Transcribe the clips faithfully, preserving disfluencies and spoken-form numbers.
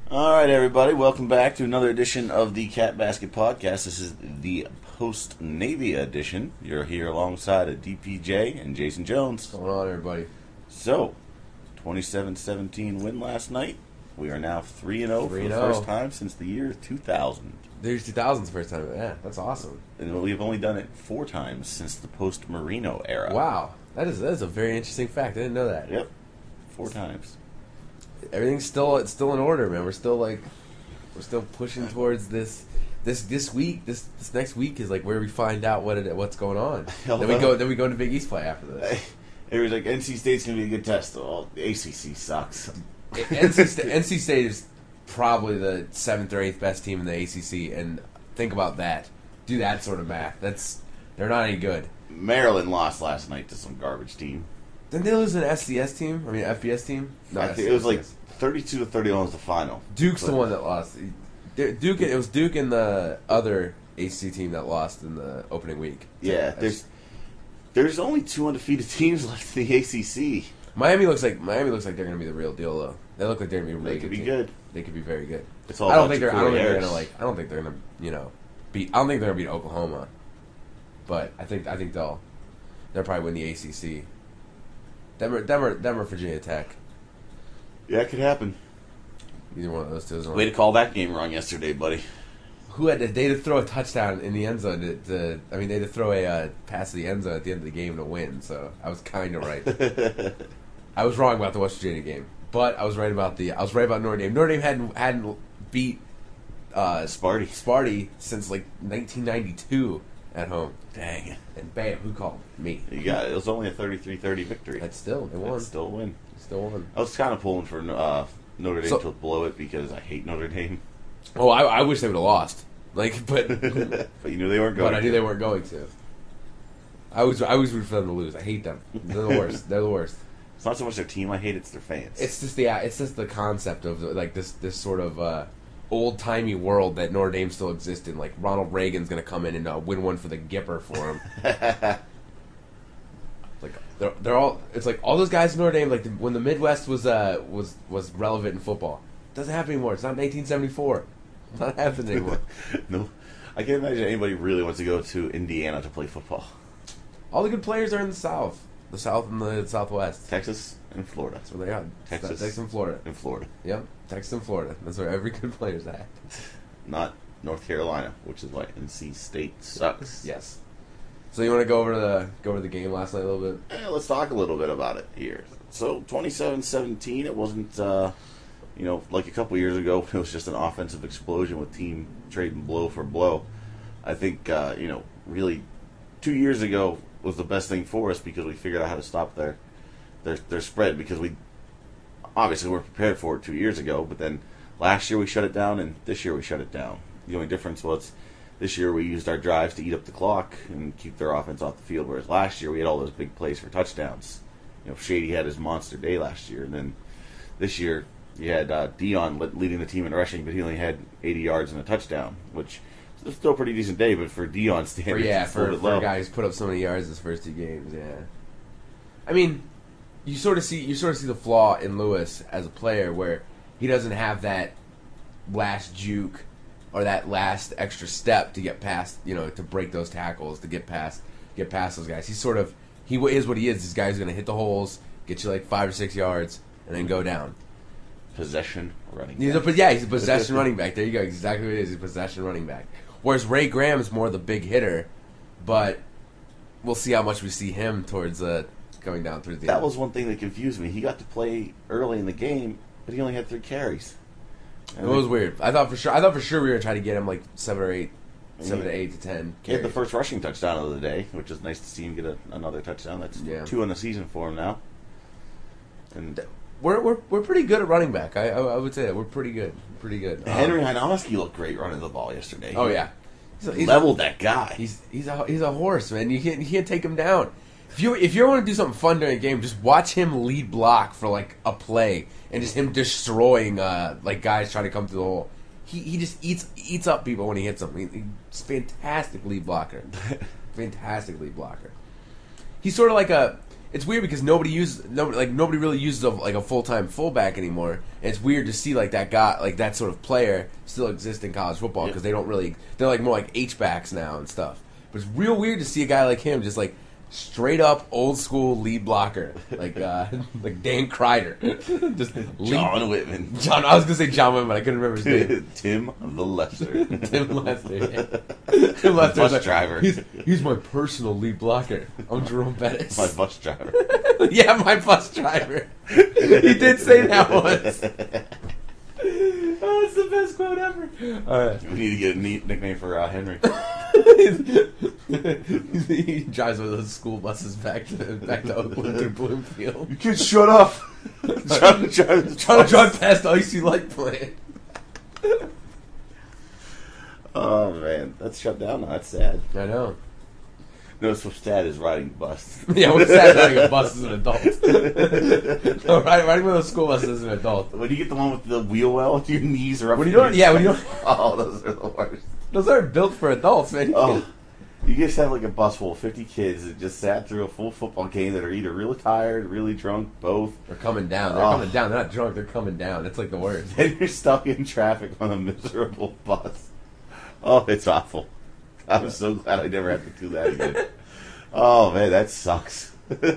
All right, everybody, welcome back to another edition of the Cat Basket Podcast. This is the post-Navy edition. You're here alongside of D P J and Jason Jones. What's going on, everybody? So, twenty-seven seventeen win last night. We are now three and oh for the three and first oh. time since the year two thousand. There's two thousands first time. Yeah, that's awesome. And we've only done it four times since the post-Marino era. Wow, that is that is a very interesting fact. I didn't know that. Yep, four times. Everything's still it's still in order, man. We're still like we're still pushing towards this. This this week, this this next week is like where we find out what it, what's going on. Hell then we no. go then we go into Big East play after this. It was like N C State's gonna be a good test. Oh, the A C C sucks. N C State, N C State is probably the seventh or eighth best team in the A C C, and think about that. Do that sort of math. That's they're not any good. Maryland lost last night to some garbage team. Didn't they lose an S C S team? I mean, F B S team? No, I think it was like thirty-two to thirty-one was the final. Duke's But- the one that lost. Duke. It was Duke and the other A C C team that lost in the opening week. Yeah, there's there's only two undefeated teams left in the A C C. Miami looks like Miami looks like they're going to be the real deal, though. They look like they're going to be a really They could be team. good. They could be very good. It's all I don't about think they're. I don't Ja'Cory think they're Harris. going to like. I don't think they're going to. You know, beat. I don't think they're going to beat Oklahoma. But I think. I think they'll. They'll probably win the A C C. Them or, them or, them or Virginia Tech. Yeah, it could happen. Either one of those two. is Way to call that game wrong yesterday, buddy. Who had to, they had to throw a touchdown in the end zone to, to I mean they had to throw a uh, pass to the end zone at the end of the game to win, so I was kind of right. I was wrong about the West Virginia game, but I was right about the I was right about Notre Dame. Notre Dame hadn't hadn't beat uh, Sparty. Sparty since like nineteen ninety-two at home, Dang. and bam, who called me? You got it was only a thirty-three thirty victory. That's still they won, That's still a win. still won. I was kind of pulling for uh, Notre Dame So- to blow it because I hate Notre Dame. Oh, I, I wish they would have lost, like, but But you knew they weren't going but I knew to. they weren't going to. I was I was rooting for them to lose. I hate them. They're the worst. They're the worst. It's not so much their team I hate, it's their fans. It's just the it's just the concept of like this this sort of uh, old timey world that Notre Dame still exists in. Like Ronald Reagan's going to come in and uh, win one for the Gipper for him. Like they're they're all it's like all those guys in Notre Dame. Like the, when the Midwest was uh was was relevant in football, doesn't happen anymore. It's not nineteen seventy-four. It's not happening anymore. No. I can't imagine anybody really wants to go to Indiana to play football. All the good players are in the South, the South and the Southwest. Texas and Florida. That's where they are. Texas. Texas and Florida. And Florida. Yep, Texas and Florida. That's where every good player's at. Not North Carolina, which is why N C State sucks. Yes. So you want to go over the go over the game last night a little bit? Eh, let's talk a little bit about it here. So twenty-seven seventeen, it wasn't, uh, you know, like a couple years ago, it was just an offensive explosion with team trading blow for blow. I think, uh, you know, really two years ago was the best thing for us because we figured out how to stop their their, their spread because we obviously weren't prepared for it two years ago, but then last year we shut it down and this year we shut it down. The only difference was this year we used our drives to eat up the clock and keep their offense off the field, whereas last year we had all those big plays for touchdowns. You know, Shady had his monster day last year, and then this year you had uh, Dion leading the team in rushing, but he only had eighty yards and a touchdown, which is still a pretty decent day, but for Dion's For, standards, yeah, it's a little for, bit for low. a guy who's put up so many yards his first two games, yeah. I mean, you sort of see you sort of see the flaw in Lewis as a player where he doesn't have that last juke or that last extra step to get past, you know, to break those tackles, to get past get past those guys. He's sort of he is what he is. This guy's going to hit the holes, get you like five or six yards, and then go down. Possession running He's a, back. but yeah, he's a possession running back. There you go, exactly what it is. He's a possession running back. Whereas Ray Graham is more the big hitter, but we'll see how much we see him towards uh, going down through the That end. was one thing that confused me. He got to play early in the game, but he only had three carries. It was weird. I thought for sure. I thought for sure we were going to try to get him like seven or eight, seven Yeah. to eight to ten. He had the carries. first rushing touchdown of the day, which is nice to see him get a, another touchdown. That's Yeah. two in the season for him now. And We're we're we're pretty good at running back. I I, I would say that we're pretty good, pretty good. Um, Henry Heinomski looked great running the ball yesterday. Oh yeah, he's, a- He he's leveled that guy. He's he's a he's a horse, man. You can't you can't take him down. If you if you want to do something fun during a game, just watch him lead block for like a play and just him destroying uh, like guys trying to come through the hole. He he just eats eats up people when he hits them. He, he's a fantastic lead blocker, fantastic lead blocker. He's sort of like a. it's weird because nobody uses nobody like nobody really uses a, like a full time fullback anymore. And it's weird to see like that guy like that sort of player still exist in college football because Yeah. they don't really they're like more like H backs now and stuff. But it's real weird to see a guy like him just like straight up old school lead blocker like uh, like Dan Kreider, just lead. John Whitman. John, I was gonna say John Whitman, but I couldn't remember his name. Tim the Lester. Tim Lester. Yeah. Tim Lester. Bus like, driver. He's, he's my personal lead blocker. I'm Jerome Bettis. My bus driver. Yeah, my bus driver. He did say that once. Oh, it's the best quote ever. All right. We need to get a neat nickname for uh, Henry. He drives one of those school buses back to back to Oakland through Bloomfield. You kids shut up. trying, to drive, Trying to drive past Icy Light Plant. Oh man, that's shut down now. That's sad. I know. No, what's so sad is riding bus. Yeah, what's sad riding a bus as an adult? No, riding, riding one of those school buses as an adult. When you get the one with the wheel well, your knees are up. When you to don't, your yeah, when you chest. don't, Oh, those are the worst. those aren't built for adults, man. Oh, you just have like a bus full of fifty kids that just sat through a full football game that are either really tired, really drunk, both. They're coming down. They're Oh. coming down. They're not drunk. They're coming down. It's like the worst. And you're stuck in traffic on a miserable bus. Oh, it's awful. I'm so glad I never have to do that again. Oh man, that sucks.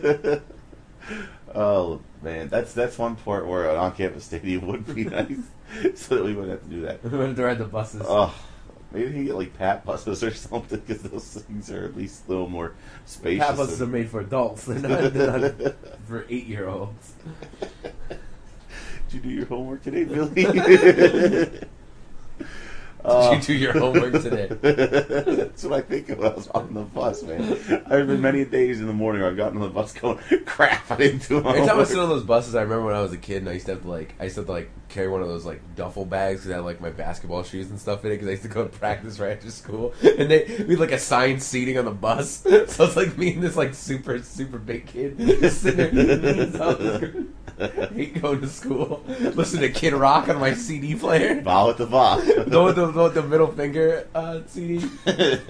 Oh man, that's that's one part where an on-campus stadium would be nice, so that we wouldn't have to do that. We went to ride the buses. Oh, maybe we can get like Pat buses or something because those things are at least a little more spacious. Pat buses are and- made for adults. They're not, they're not for eight-year-olds. Did you do your homework today, Billy? Did you do your homework today? That's what I think of when I was on the bus, man. There have been many days in the morning where I've gotten on the bus going, crap, I didn't do my Every time I homework. sit on those buses, I remember when I was a kid and I used to have to like, I used to have to like carry one of those like duffel bags because I had like my basketball shoes and stuff in it because I used to go to practice right after school. And they we had like assigned seating on the bus, so it's like me and this like super super big kid just sitting there. Hate going to school. Listen to Kid Rock on my C D player. Bow with the boss. The with the, the, with the middle finger uh, C D.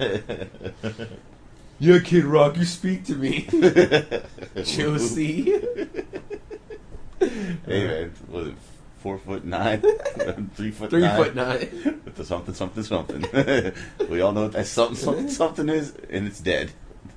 Yeah, Kid Rock, you speak to me. Josie. Hey man, was it four foot nine? Three foot Three nine? foot nine. With the something, something, something. We all know what that something, something, something is, and it's dead.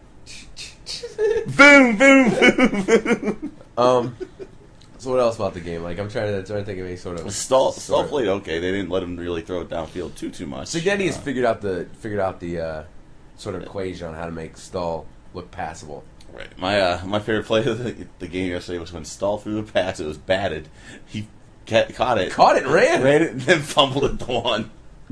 Boom, boom, boom, boom. Um. So what else about the game? Like I'm trying to trying to think of any sort of Stall, sort Stall of- played okay. They didn't let him really throw it downfield too, too much. Signetti has Uh, figured out the figured out the uh, sort of equation on how to make Stahl look passable. Right. My uh, my favorite play of the, the game yesterday was when Stahl threw the pass. It was batted. He ca- caught it, Caught it, and ran. ran it, and then fumbled it to one.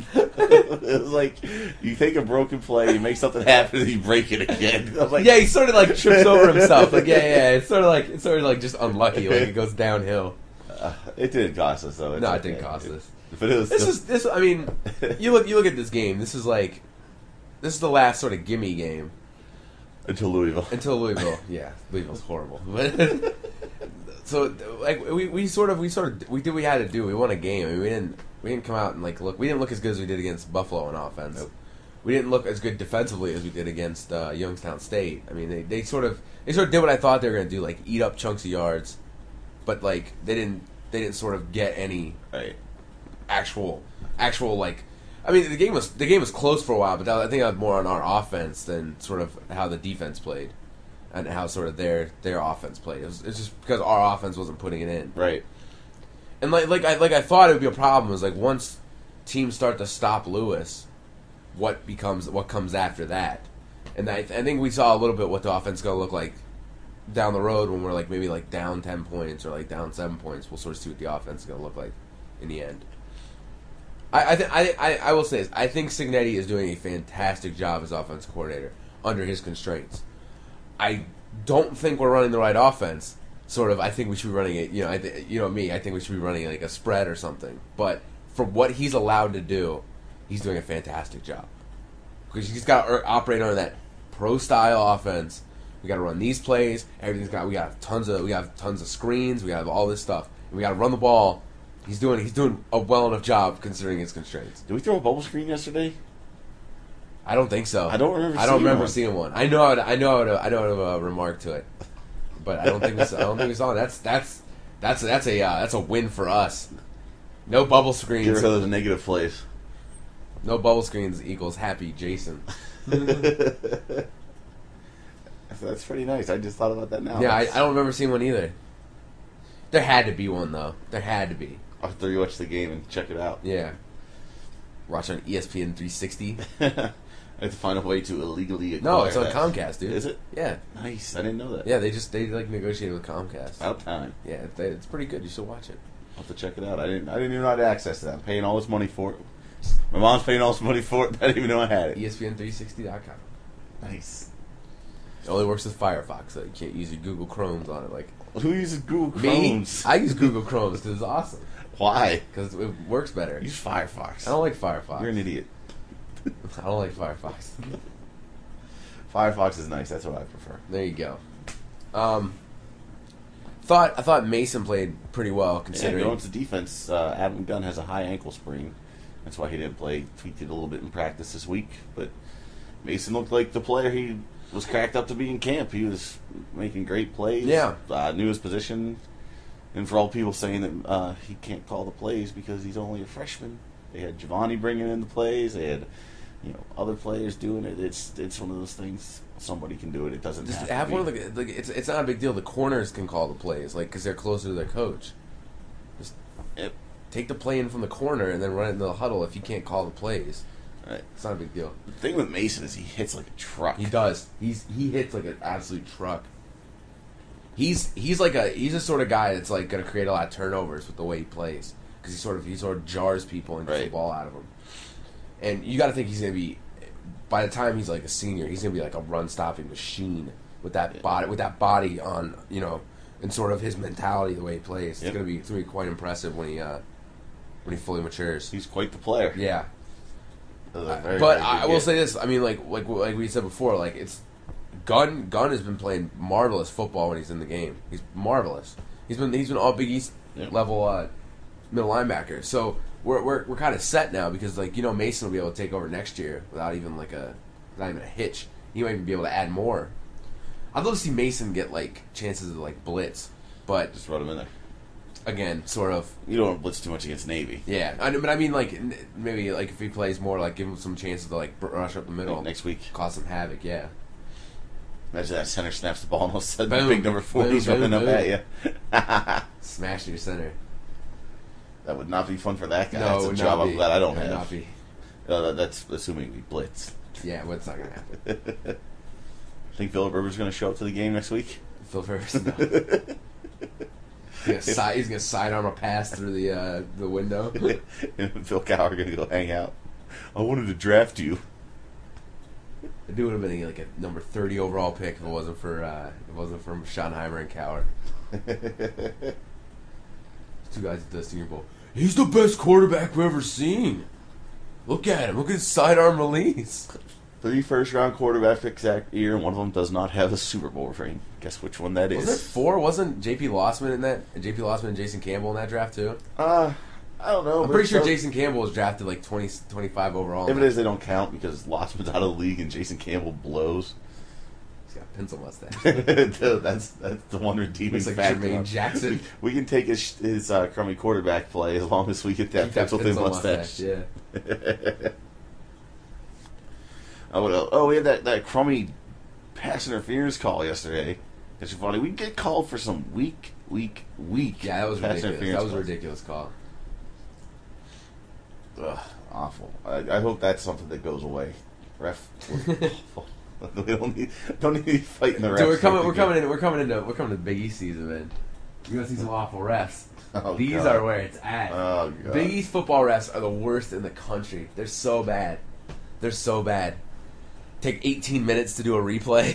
It was like you take a broken play, you make something happen, and you break it again. I was like, Yeah, he sort of like trips over himself. Like yeah, yeah, it's sort of like it's sort of like just unlucky. Like it goes downhill. uh, it didn't cost us though. It's No, it okay. didn't cost us. But it was This still- is this. I mean, you look you look at this game. This is like this is the last sort of gimme game until Louisville. until Louisville. Yeah, Louisville's horrible. But so like we, we sort of we sort of we did what we had to do. We won a game. I mean, we didn't we didn't come out and like look. We didn't look as good as we did against Buffalo on offense. Nope. We didn't look as good defensively as we did against uh, Youngstown State. I mean, they, they sort of they sort of did what I thought they were going to do, like eat up chunks of yards, but like they didn't they didn't sort of get any Right. actual actual like. I mean, the game was the game was close for a while, but that, I think that was more on our offense than sort of how the defense played, and how sort of their their offense played. It was, it's just because our offense wasn't putting it in. Right. And like like I like I thought it would be a problem. Was like once teams start to stop Lewis, what becomes what comes after that? And I, I think we saw a little bit what the offense is going to look like down the road when we're like maybe like down ten points or like down seven points. We'll sort of see what the offense is going to look like in the end. I I, th- I I I will say this. I think Signetti is doing a fantastic job as offensive coordinator under his constraints. I don't think we're running the right offense. Sort of, I think we should be running it. You know, I th- you know me. I think we should be running like a spread or something. But for what he's allowed to do, he's doing a fantastic job because he's got to operate under that pro style offense. We got to run these plays. Everything's got. We got tons of. We got tons of screens. We have all this stuff. And we got to run the ball. He's doing. He's doing a well enough job considering his constraints. Did we throw a bubble screen yesterday? I don't think so. I don't remember I don't seeing remember one. seeing one. I know. How to, I know. How to, I know how to uh, remark to it. but I don't think we saw, I don't think we saw it. That's that's that's that's a uh, that's a win for us. No bubble Get screens. rid of the negative plays. No bubble screens equals happy Jason. That's pretty nice. I just thought about that now. Yeah, I, I don't remember seeing one either. There had to be one though. There had to be. After you watch the game and check it out. Yeah. Watch on E S P N three sixty. I have to find a way to illegally acquire No, it's on that. Comcast, dude. Is it? Yeah. Nice. I didn't know that. Yeah, they just they like negotiated with Comcast. About time. Yeah, they, it's pretty good. You should watch it. I'll have to check it out. I didn't. I didn't even know I had access to that. I'm paying all this money for it. My mom's paying all this money for it. I didn't even know I had it. E S P N three sixty dot com. Nice. It only works with Firefox, so you can't use your Google Chromes on it. Like Who uses Google me, Chromes? I use Google Chromes because it's awesome. Why? Because it works better. Use Firefox. I don't like Firefox. You're an idiot. I don't like Firefox. Firefox is nice. That's what I prefer. There you go. Um, thought I thought Mason played pretty well Yeah, considering. going to defense, uh, Adam Gunn has a high ankle sprain. That's why he didn't play. Tweaked it a little bit in practice this week. But Mason looked like the player he was cracked up to be in camp. He was making great plays. Yeah. Uh, knew his position. And for all people saying that uh, he can't call the plays because he's only a freshman, they had Giovanni bringing in the plays. They had, you know, other players doing it. It's it's one of those things. Somebody can do it. It doesn't Just have, have to one be. of the like. It's it's not a big deal. The corners can call the plays, like because they're closer to their coach. Just Yep. take the play in from the corner and then run it into the huddle if you can't call the plays. Right. It's not a big deal. The thing with Mason is he hits like a truck. He does. He's he hits like an absolute truck. He's he's like a he's a sort of guy that's like going to create a lot of turnovers with the way he plays because he sort of he sort of jars people and gets the Right. ball out of them. And you got to think he's going to be by the time he's like a senior, he's going to be like a run stopping machine with that Yeah. body with that body on, you know, and sort of his mentality the way he plays. It's Yep. going to be it's going to be quite impressive when he uh, when he fully matures. He's quite the player. Yeah. That's a very, But very I good will get. say this: I mean, like like like we said before, like it's Gunn. Gunn has been playing marvelous football when he's in the game. He's marvelous. He's been he's been all Big East Yep. level uh, middle linebacker. So we're we're we're kind of set now because like you know Mason will be able to take over next year without even like a without even a hitch. He might even be able to add more. I'd love to see Mason get like chances to like blitz, but Just run him in there. again, sort of. You don't want to blitz too much against Navy. Yeah, I know, but I mean, like n- maybe like if he plays more, like give him some chances to like rush up the middle, Like next week. cause some havoc. Yeah, Imagine that center snaps the ball and all of a sudden Boom. the big number four Boom, he's running boom, up boom. at you. smash your center. That would not be fun for that guy. No, That's it a would job not I'm be. glad I don't It would have. not be. Uh, that- that's assuming we blitz. Yeah, what's not gonna happen? Think Philip Rivers going to show up to the game next week? Phil Rivers, no. He's gonna, side, he's gonna sidearm a pass through the uh, the window. And Phil Cowher going to go hang out. I wanted to draft you. The dude would have been like a number thirty overall pick if it wasn't for uh, if it wasn't for Schottenheimer and Cowher. Two guys at the Senior Bowl. He's the best quarterback we've ever seen. Look at him. Look at his sidearm release. Three first round quarterback picks that year, and one of them does not have a Super Bowl ring. Guess which one that is? Was it four? Wasn't J P Lossman in that? J P Lossman and Jason Campbell in that draft too? Uh, I don't know. I'm but pretty sure so- Jason Campbell was drafted like twenty, twenty-five overall. If it is, they don't count because Lotsman's out of the league and Jason Campbell blows. He's got a pencil mustache. Dude, that's that's the one redeeming Looks like factor. Jermaine Jackson. We, we can take his his uh, crummy quarterback play as long as we get that Keep that pencil thin pencil mustache. Yeah. Oh, what else? Oh, we had that, that crummy pass interference call yesterday. It's funny. We get called for some weak, weak, weak. Yeah, that was pass ridiculous. interference That was a calls. ridiculous call. Ugh, awful. I, I hope that's something that goes away. Ref. we don't need don't need to be fighting the refs. Dude, we're coming. like We're we coming do. in. We're coming into. We're coming to Big East season, man. You're gonna see some awful refs. Oh, These God. are where it's at. Oh, God. Big East football refs are the worst in the country. They're so bad. They're so bad. Take eighteen minutes to do a replay.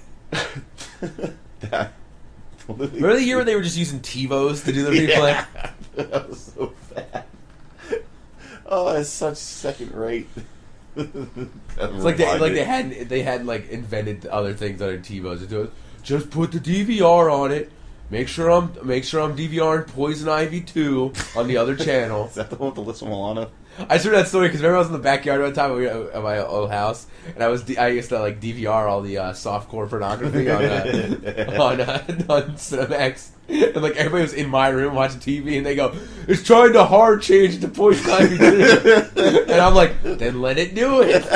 That- Remember the year where they were just using TiVos to do the replay? Yeah. That was so bad. Oh, that's such second rate. It's like they like they hadn't they hadn't like invented other things other than TiVos to do it. Just put the D V R on it Make sure I'm make sure I'm DVRing Poison Ivy two on the other channel. Is that the one with Alyssa Milano? I just heard that story because remember I was in the backyard one time at my old house, and I was D- I used to like D V R all the uh, softcore pornography on uh, on uh, on Cinemax, and like everybody was in my room watching T V, and they go, "It's trying to hard change to Poison Ivy two," and I'm like, "Then let it do it."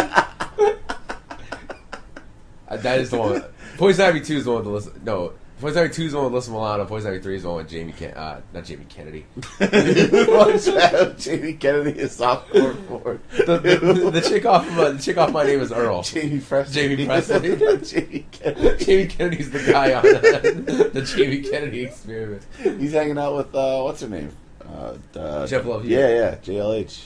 Uh, that is the one. Poison Ivy two is the one with Alyssa. No. Poison Ivy two is the one with Alyssa Milano. Poison Ivy three is the one with Jamie Ken- uh, not Jamie Kennedy. What's that? Jamie Kennedy is softcore for The, the, the chick off of, uh, the chick off My Name is Earl. Jamie Presley. Jamie Presley. Jamie Kennedy. Jamie Kennedy's the guy on uh, the Jamie Kennedy Experiment. He's hanging out with uh, what's her name? Uh, uh, Jeff Love. Yeah, yeah, J L H.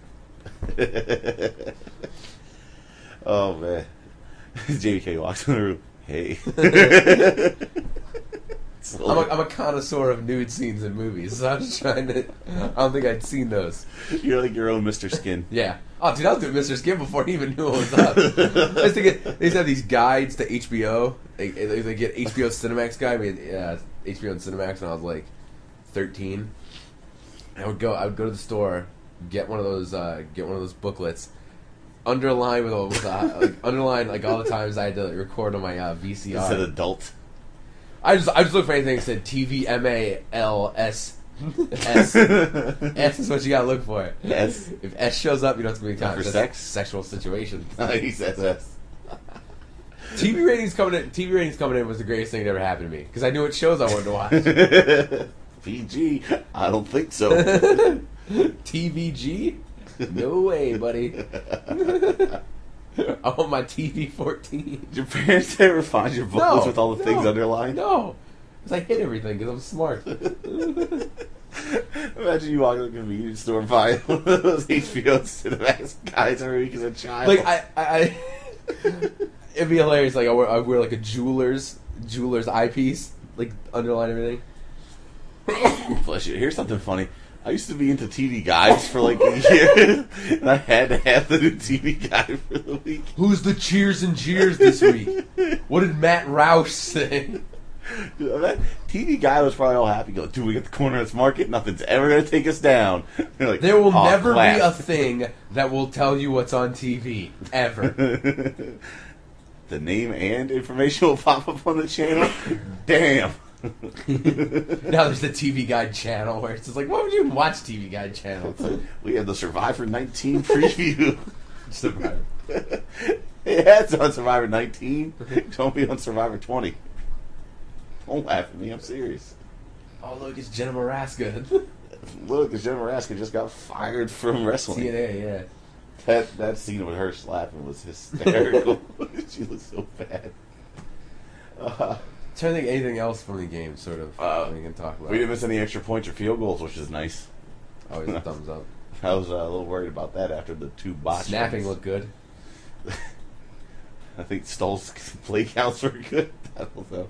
Oh man, Jamie K walks in the room. Hey. I'm a, I'm a connoisseur of nude scenes in movies, so I'm just trying to. I don't think I'd seen those. You're like your own Mister Skin. Yeah. Oh, dude, I was doing Mister Skin before he even knew what was up. I used to get. They used to have these guides to H B O. They, they, they get H B O Cinemax guy. I mean, yeah, H B O and Cinemax when I was like thirteen. I would go. I would go to the store, get one of those. Uh, get one of those booklets. Underline with a, with a like underline like all the times I had to record on my uh, V C R. It's an adult. I just I just looked for anything that said T V M A L S S. S is what you gotta look for. S. If S shows up, you know it's gonna be time For That's sex? sexual situation. He says S. T V ratings coming in. T V ratings coming in was the greatest thing that ever happened to me because I knew what shows I wanted to watch. P G? I don't think so. T V G? No way, buddy. I want my T V fourteen. Did your parents ever find your books No, with all the no, things underlined? No, because I hit everything because I'm smart. Imagine you walk to the convenience store and buy one of those H B O Cinemax guys every week as a child. Like I, I, I it'd be hilarious. Like I wear, I wear like a jeweler's jeweler's eyepiece, like underline everything. Bless you. Here's something funny. I used to be into T V guides for like a year, and I had to have the new T V guide for the week. Who's the cheers and jeers this week? What did Matt Roush say? Dude, that T V guy was probably all happy. Go, dude, we got the corner of this market. Nothing's ever going to take us down. They're like, There will "Aw, never class." be a thing that will tell you what's on T V ever. The name and information will pop up on the channel. Damn. Now there's the T V Guide channel where it's just like, why would you even watch T V Guide channel? It's like, We have the Survivor nineteen preview. Survivor. Yeah, it's on Survivor nineteen. Don't be on Survivor twenty. Don't laugh at me. I'm serious. Oh look, it's Jenna Maraska. Look, because Jenna Maraska just got fired from wrestling. T N A, yeah. That that scene with her slapping was hysterical. She looks so bad. Uh, Trying to think anything else from the game, sort of. Uh, we can talk about. we didn't miss any extra points or field goals, which is nice. Always a thumbs up. I was uh, a little worried about that after the two botch. Snapping ones. looked good. I think Stoll's play counts were good. I don't know.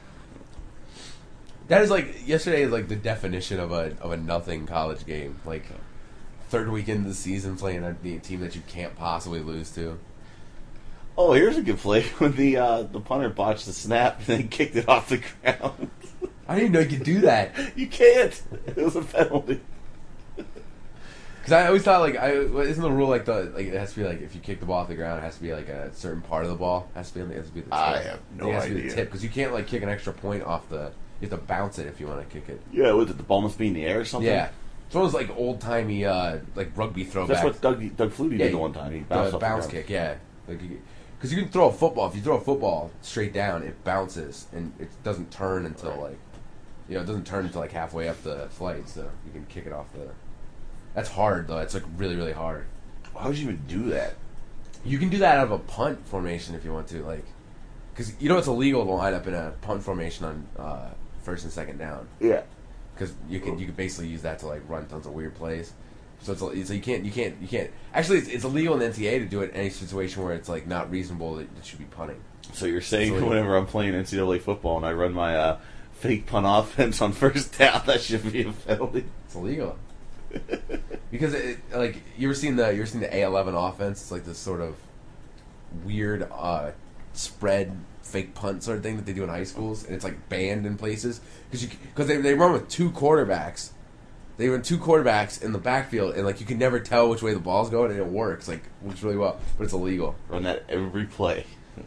That is like yesterday is like the definition of a of a nothing college game. Like third week into the season, playing a, a team that you can't possibly lose to. Oh, here's a good play when the uh, the punter botched the snap and then kicked it off the ground. I didn't even know you could do that. You can't. It was a penalty. Because I always thought like, I isn't the rule like the like it has to be like if you kick the ball off the ground, it has to be like a certain part of the ball. It has to be it has to be the tip. I have no it has To be the idea. tip because you can't like kick an extra point off the. You have to bounce it if you want to kick it. Yeah, was it the ball must be in the air or something? Yeah, it's one of those like old timey uh, like rugby throwbacks. That's what Doug Doug Flutie Yeah, did the one time. He bounced the off bounce the ground. kick, yeah. Like, because you can throw a football. If you throw a football straight down, it bounces and it doesn't turn until Right. like, you know, it doesn't turn until like halfway up the flight. So you can kick it off the. That's hard though. It's like really really hard. Why would you even do that? You can do that out of a punt formation if you want to, like, because you know it's illegal to line up in a punt formation on uh, first and second down. Yeah. Because you can you can basically use that to like run tons of weird plays. So it's so you can't you can't you can't actually it's, it's illegal in the N C double A to do it in any situation where it's like not reasonable that it should be punting. So you're saying So- whenever I'm playing N C double A football and I run my uh, fake punt offense on first down, that should be a penalty? It's illegal. Because it, like you ever seen the you ever seen the A eleven offense? It's like this sort of weird uh, spread fake punt sort of thing that they do in high schools, and it's like banned in places because you because they they run with two quarterbacks. They run two quarterbacks in the backfield, and like you can never tell which way the ball's going, and it works like works really well, but it's illegal. Run that every play.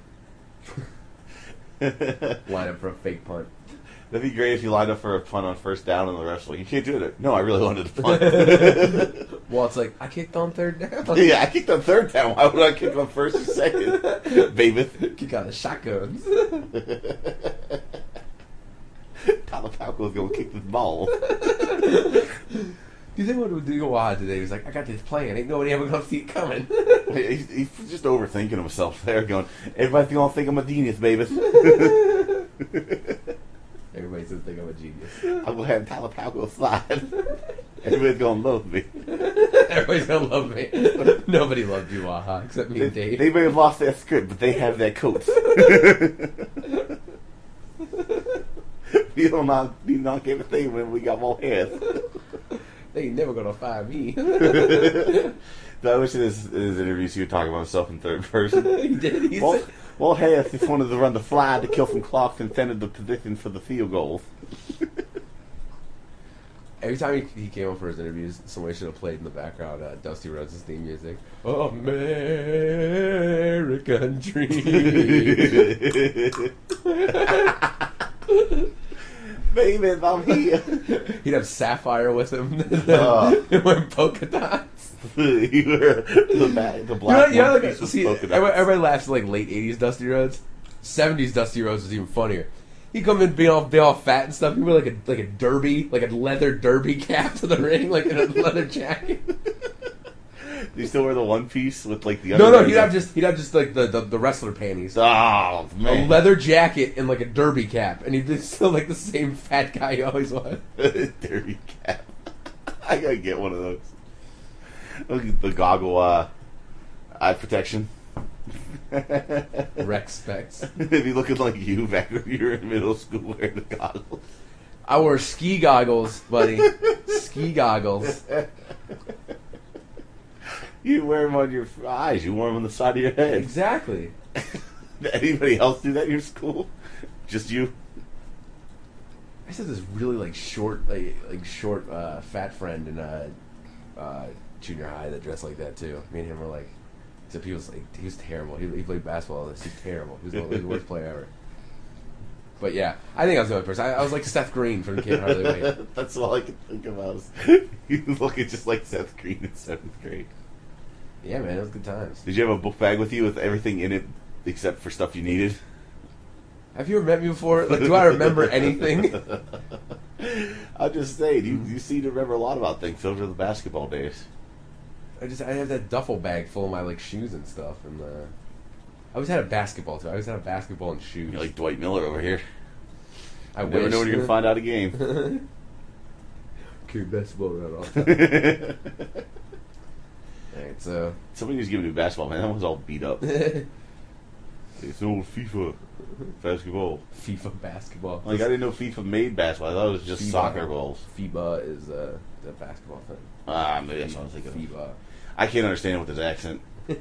Line up for a fake punt. That'd be great if you lined up for a punt on first down and the ref's like, you can't do it. No, I really wanted to punt. Well, it's like, I kicked on third down. Yeah, I kicked on third down. Why would I kick on first or second? Baby. Kick out the shotguns. Tyler Palco's going to kick the ball. Do you think what would do Waha today? He was like, I got this plan. Ain't nobody ever going to see it coming. He's, he's just overthinking himself there, going, everybody's going to think I'm a genius, baby. Everybody's going to think I'm a genius. I'm going to have Tyler Palco slide. Everybody's going to love me. Everybody's going to love me. Nobody loved you, Waha, except me They, and Dave. they may have lost their script, but they have their coats. You don't not, you not give a thing when we got more hairs. They ain't never going to find me. I wish in his, in his interviews he would talk about himself in third person. He did. He Walt, said, Walt Harris just wanted to run the fly to kill from Clark and intended the position for the field goal. every time he, he came up for his interviews, somebody should have played in the background uh, Dusty Rhodes' theme music. American Dream. Baby, I'm here. He'd have Sapphire with him. Oh. Wearing polka dots. You were the, back, the black You know, you know, one like, piece with see, polka dots. everybody, everybody laughs at like late eighties Dusty Rhodes. seventies Dusty Rhodes was even funnier. He'd come in, be all, be all fat and stuff. He'd wear like a like a derby, like a leather derby cap to the ring, like in a leather jacket. Do you still wear the one piece with like the No, no, underwear? he'd have just he'd have just like the, the, the wrestler panties, Oh a man, leather jacket, and like a derby cap, and he'd be still like the same fat guy he always was. derby cap. I gotta get one of those. Look at the goggle uh, eye protection. Rex specs. If you looking like you back when you were in middle school wearing the goggles. I wore ski goggles, buddy. Ski goggles. You wear them on your eyes. You wore them on the side of your head. Exactly. Did anybody else do that in your school? Just you? I just had this really like short, like, like short, uh, fat friend in uh, uh, junior high that dressed like that too. Me and him were like, except he was like, he was terrible. He, he played basketball. He was terrible. He was the, he was the worst player ever. But yeah, I think I was the only person. I, I was like Seth Green from Can't Hardly Wait. That's all I can think about. Is you looking just like Seth Green in seventh grade. Yeah, man, it was good times. Did you have a book bag with you with everything in it except for stuff you needed? Have you ever met me before? Like, do I remember anything? I'm just saying, you, you seem to remember a lot about things over the basketball days. I just I had that duffel bag full of my like shoes and stuff, and uh, I always had a basketball too. I always had a basketball and shoes. You're like Dwight Miller over here. I You never wish. know when you're gonna find out a game. Carry basketball around all the time. Alright, so Somebody needs to give me a basketball, man. That one's all beat up. It's an old FIFA basketball. FIFA basketball. Like, I didn't know FIFA made basketball. I thought it was just FIBA. soccer balls. FIBA is uh, the basketball thing. Ah, maybe that's what I was thinking of. FIBA. I can't understand it with his accent.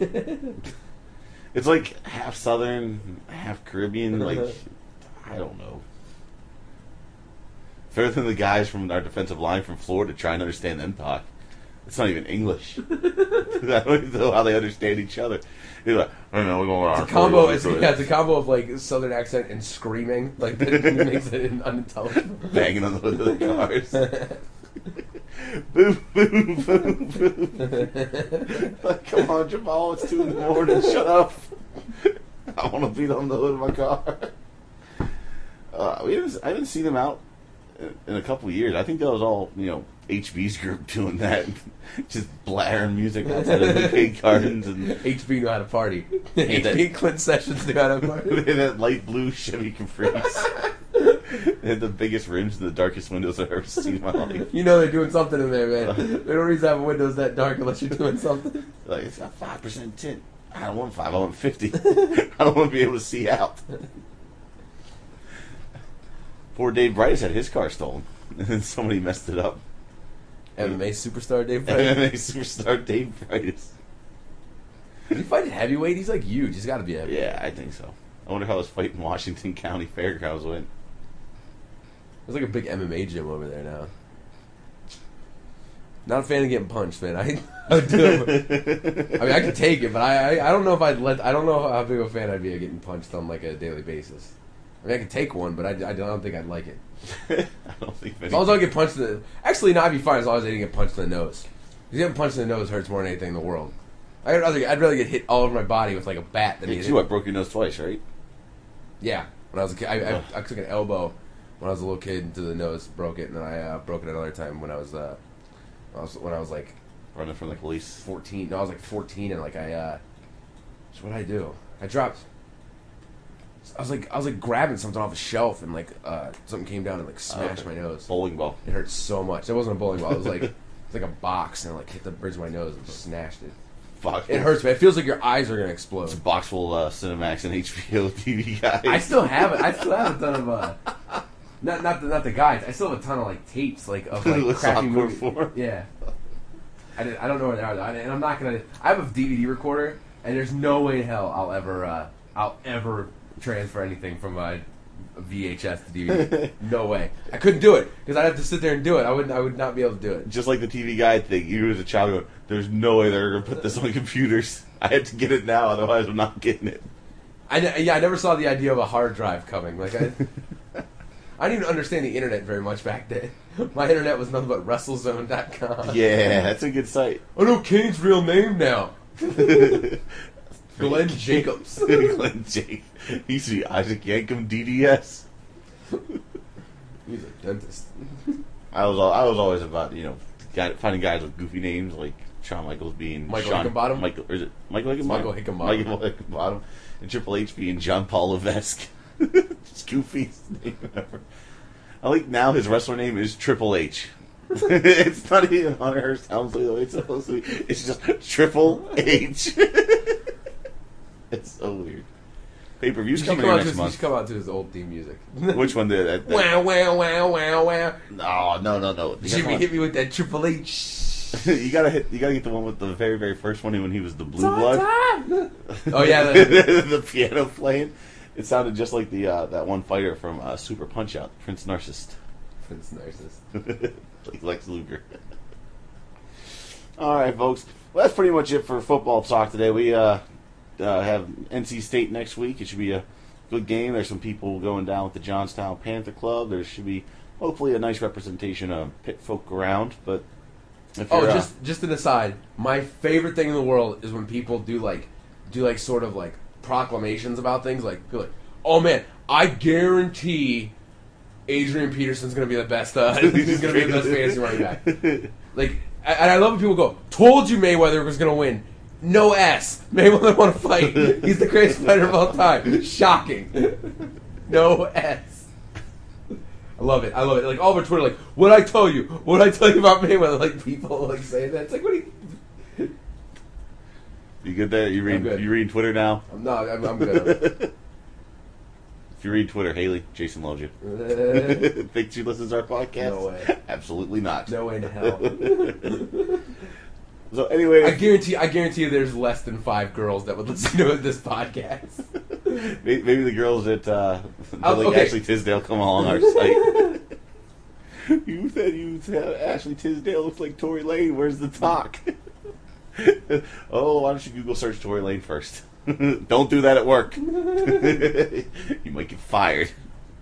It's like half Southern, half Caribbean. Like, I don't know. Further than the guys from our defensive line from Florida trying to understand them talk. It's not even English. I don't even know how they understand each other. They're like, I don't know, we're going It's a combo. It's, yeah, it's a combo of like Southern accent and screaming. Like that makes it unintelligible. Banging on the hood of the cars. Boom, boom, boom, boom. Like, come on, Jamal, it's two in the morning. Shut up. I want to beat on the hood of my car. Uh, we haven't, I haven't seen them out in, in a couple of years. I think that was all, you know, H B's group doing that. Just blaring music outside of the big gardens. And H B knew how to party. Yeah, H B that- and Clint Sessions knew how to party. they had that light blue Chevy Caprice. They had the biggest rims and the darkest windows I've ever seen in my life. You know they're doing something in there, man. They don't reason to have windows that dark unless you're doing something. Like, it's got five percent tint. I don't want five, I want fifty. I don't want to be able to see out. Poor Dave Bryce had his car stolen. And then somebody messed it up. M M A superstar Dave M Price. M A superstar Dave Bryce. Did he fight at heavyweight? He's like huge. He's got to be heavy. Yeah, I think so. I wonder how his fight in Washington County Fairgrounds went. There's like a big M M A gym over there now. Not a fan of getting punched, man. I, I do. I mean, I could take it, but I, I I don't know if I'd let. I don't know how big of a fan I'd be of getting punched on like a daily basis. I mean, I could take one, but I, I don't think I'd like it. I don't think As long as I don't get punched in the... Actually, no, I'd be fine as long as I didn't get punched in the nose. Because getting punched in the nose hurts more than anything in the world. I'd rather, I'd rather get hit all over my body with like a bat than Hey, get you hit. what, broke your nose twice, right? Yeah. When I was a kid, I, I, I took an elbow when I was a little kid into the nose, broke it, and then I uh, broke it another time when I was... Uh, I was, when I was like Running from the police. fourteen. No, I was like fourteen, and like I, uh, so what did I do? I dropped. I was like, I was like grabbing something off a shelf, and like uh, something came down and like smashed okay. my nose. Bowling ball. It hurt so much. It wasn't a bowling ball. It was like, it was like a box, and it like hit the bridge of my nose and smashed it. Box It hurts, man. It feels like your eyes are gonna explode. It's a box full of uh, Cinemax and H B O T V guys. I still have it. I still have a ton of uh, not not the, not the guides. I still have a ton of like tapes, like of like crappy Softcore movies. form. Yeah. I, did, I don't know where they are though, and I'm not gonna. I have a D V D recorder, and there's no way in hell I'll ever uh, I'll ever transfer anything from a, a V H S to D V D. No way. I couldn't do it because I'd have to sit there and do it. I would I would not be able to do it. Just like the T V guide thing, you as a child go, there's no way they're going to put this on computers. I had to get it now, otherwise I'm not getting it. I ne- yeah, I never saw the idea of a hard drive coming. Like I, I didn't even understand the internet very much back then. My internet was nothing but WrestleZone dot com. Yeah, that's a good site. I know Kane's real name now. Glenn Jacobs. Glenn Jake. He used to be Isaac Yankum D D S. He's a dentist. I was al- I was always about, you know, guy, finding guys with goofy names like Shawn Michaels being Michael Shawn, Hickenbottom? Michael, or is it Michael Hickenbottom? Michael Hickenbottom. Michael Hickenbottom. And Triple H being John Paul Levesque. Just goofiest name ever. I like now his wrestler name is Triple H. It's not even Hunter Hearst Helmsley the way it's supposed to be. It's just Triple H. It's so weird. Pay per views coming come here out next to his, you month. should come out to his old theme music. Which one did that? that Wow, wow, wow, wow, wow. no, no, no, no. You Jimmy gotta- hit me with that Triple H. you gotta hit. You gotta get the one with the very, very first one when he was the Blue Blood. Oh yeah, the, the piano playing. It sounded just like the uh, that one fighter from uh, Super Punch Out, Prince Narcissist, Prince Narcissist. like Lex Luger. All right, folks. Well, that's pretty much it for football talk today. We uh, uh, have N C State next week. It should be a good game. There's some people going down with the Johnstown Panther Club. There should be hopefully a nice representation of Pitt folk around. But if Oh, you're, uh, just just an aside. My favorite thing in the world is when people do like do like sort of like proclamations about things. Like, be like, oh man, I guarantee Adrian Peterson's gonna be the best. Uh, he's gonna be the best fantasy running back. Like, and I love when people go, "Told you Mayweather was gonna win." No S. Mayweather won a fight. He's the greatest fighter of all time. Shocking. No S. I love it. I love it. Like all over Twitter, like, what'd I tell you? What'd I tell you about Mayweather? Like people like saying that. It's like, what do you? you good there? You I'm read good. you read Twitter now? I'm not. I'm, I'm good. If you read Twitter, Haley, Jason loves you. Uh, Think she listens to our podcast? No way. Absolutely not. no way in hell. So anyway, I guarantee. I guarantee you, there's less than five girls that would listen to this podcast. maybe, maybe the girls at uh, Oh, Billy okay. Ashley Tisdale come along our site. You said you said Ashley Tisdale looks like Tory Lane. Where's the talk? Oh, why don't you Google search Tory Lane first? Don't do that at work. You might get fired.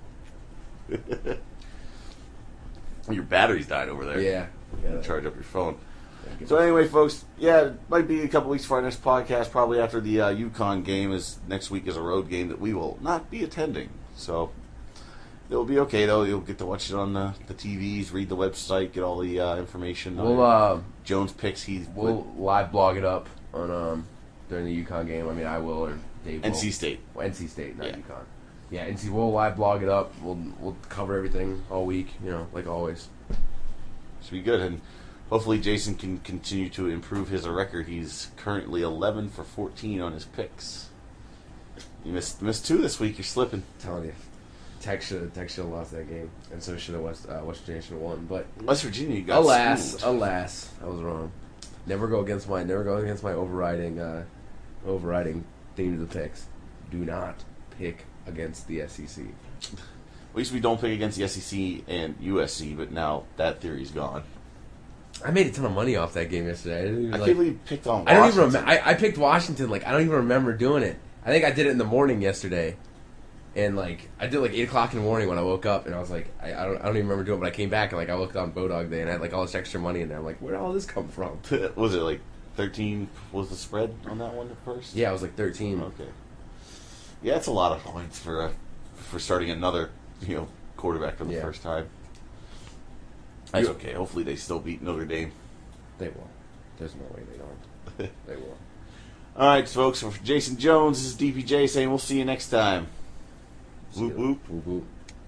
Your battery's died over there. Yeah. yeah Charge up your phone. So anyway, folks, yeah, it might be a couple weeks for our next podcast, probably after the uh, UConn game. Is next week is a road game that we will not be attending. So it'll be okay, though. You'll get to watch it on the, the T Vs, read the website, get all the uh, information. We'll on uh, Jones picks. He's we'll live blog it up on um during the UConn game. I mean, I will or Dave. N will. C State. Well, N C State, not Yeah. UConn. Yeah, N C. We'll live blog it up. We'll we'll cover everything all week. You know, like always. Should be good, and hopefully Jason can continue to improve his record. He's currently eleven for fourteen on his picks. You missed missed two this week. You're slipping. I'm telling you, Tech should Tech should have lost that game, and so should have West uh, West Virginia should have won. But West Virginia, you got alas, schooled. alas, I was wrong. Never go against my never go against my overriding uh, overriding theme of the picks. Do not pick against the S E C. We used to be don't pick against the S E C and U S C, but now that theory's gone. I made a ton of money off that game yesterday. I, didn't even, I like, can't believe you picked on I don't Washington. even remember. I, I picked Washington. Like I don't even remember doing it. I think I did it in the morning yesterday, and like I did like eight o'clock in the morning when I woke up, and I was like, I, I don't, I don't even remember doing it. But I came back and like I looked on Bodog Day, and I had like all this extra money in there. I'm like, where did all this come from? Was it like thirteen was the spread on that one at first? Yeah, it was like thirteen. Okay. Yeah, it's a lot of points for uh, for starting another, you know, quarterback for the Yeah. first time. That's okay. Hopefully they still beat Notre Dame. They will. There's no way they don't. They will. All right, folks. For Jason Jones, this is D P J saying we'll see you next time. See Whoop you. whoop. Whoop whoop.